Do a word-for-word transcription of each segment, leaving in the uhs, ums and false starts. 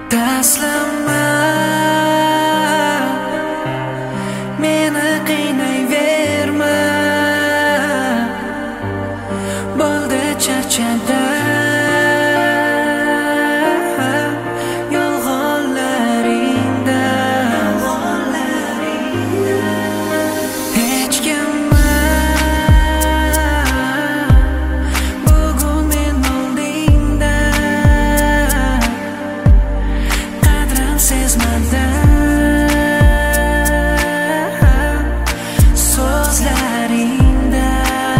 Taslama, meni qiynayverma, bo'ldi charchadim yolg'onlaringda. Hech kimma bugun men oldingda, qadrim sezmadim so'zlaringda.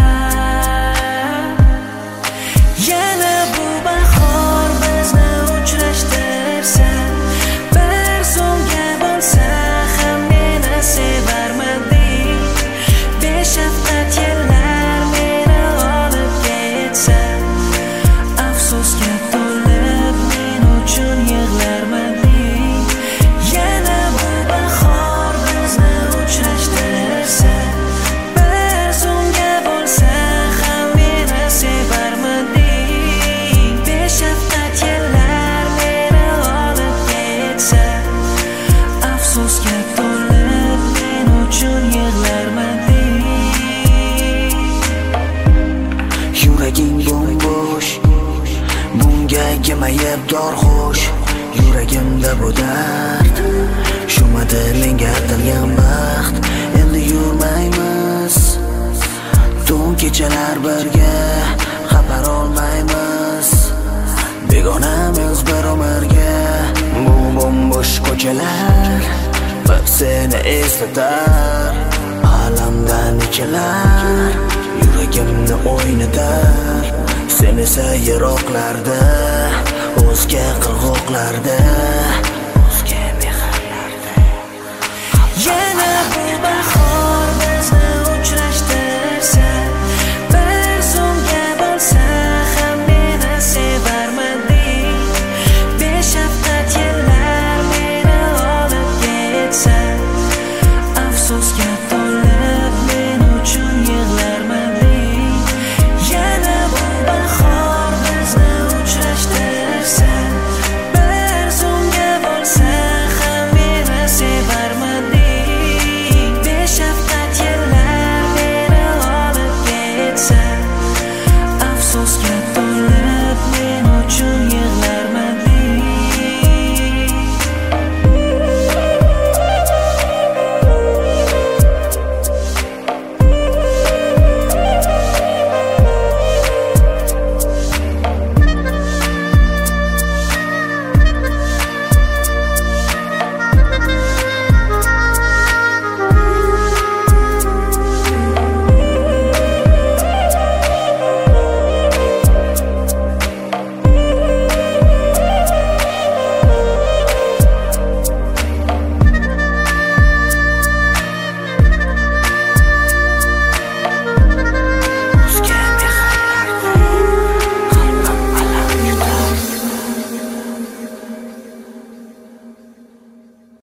Yana bu bahor bizni uchrashtirsa, bir so'mga bo'lsa ham meni sevarmading. Beshafqat yillar meni olib ketsa, afsusga to'lib men uchun yig'larmading. Yana bu bahor bizni uchrashtirsa, bir so'mga bo'lsa ham meni sevarmading. Beshafqat yillar meni olib ketsa, afsusga to'lib men uchun yig'larmading. Yuraging bo'm-bo'sh, bunga kelmayib dorxush. Yuragimda bu dard, shumadi menga atalgan baxt. Endi yurmaymiz tun kechalar birga, xabar olmaymiz begonamiz bir umrga. Bu bo'm-bo'sh ko'chalar bir seni eslatar, alamdan ichilar yuragimni o'ynatar. Sen esa yiroqlarda, o'zga qirg'oqlarda, o'zga mehrlarda. Yana bu